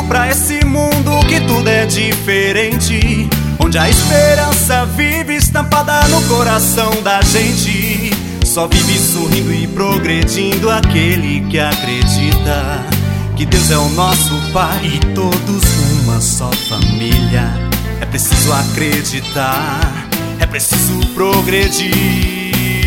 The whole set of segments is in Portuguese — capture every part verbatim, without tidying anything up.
pra esse mundo que tudo é diferente, onde a esperança vive estampada no coração da gente. Só vive sorrindo e progredindo aquele que acredita que Deus é o nosso Pai e todos uma só família. É preciso acreditar, é preciso progredir.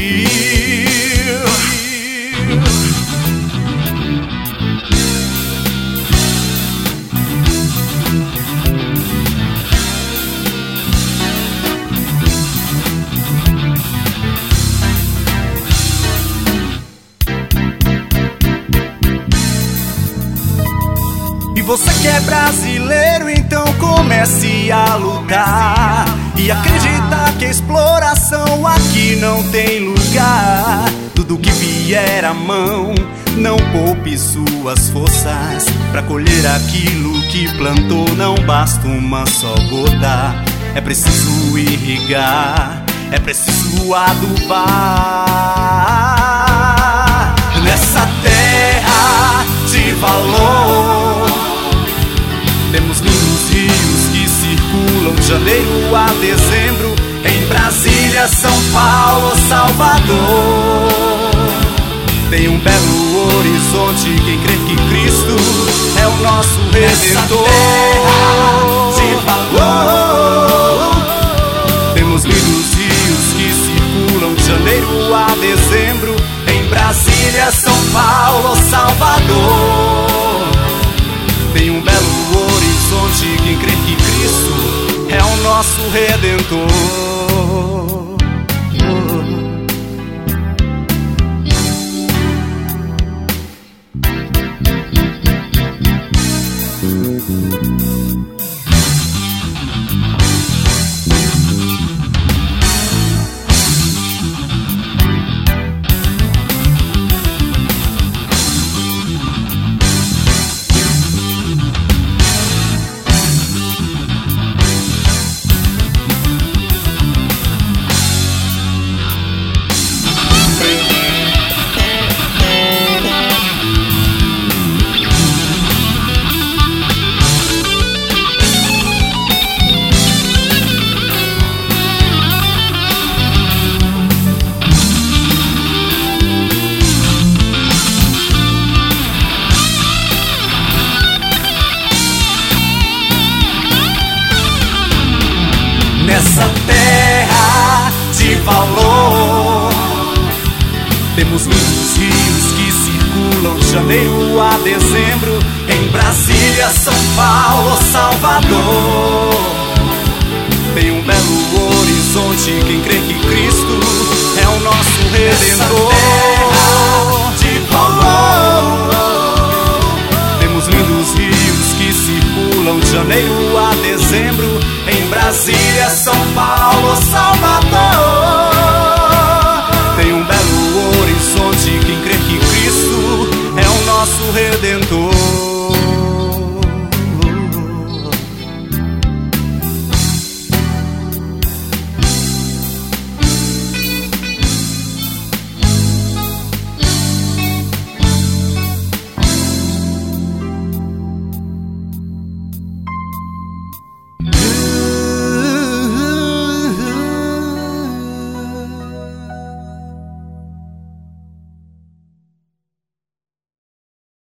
Você que é brasileiro, então comece a lutar e acreditar que a exploração aqui não tem lugar. Tudo que vier à mão, não poupe suas forças pra colher aquilo que plantou. Não basta uma só gota, é preciso irrigar, é preciso adubar. Nessa terra de valor temos lindos rios que circulam de janeiro a dezembro, em Brasília, São Paulo, Salvador. Tem um belo horizonte, quem crê que Cristo é o nosso Redentor. Nessa terra de valor temos lindos rios que circulam de janeiro a dezembro, em Brasília, São Paulo, Salvador. Tem um belo horizonte, quem crê que Cristo é o nosso Redentor. Nessa terra de valor temos lindos rios que circulam de janeiro a dezembro, em Brasília, São Paulo, Salvador. Tem um belo horizonte, quem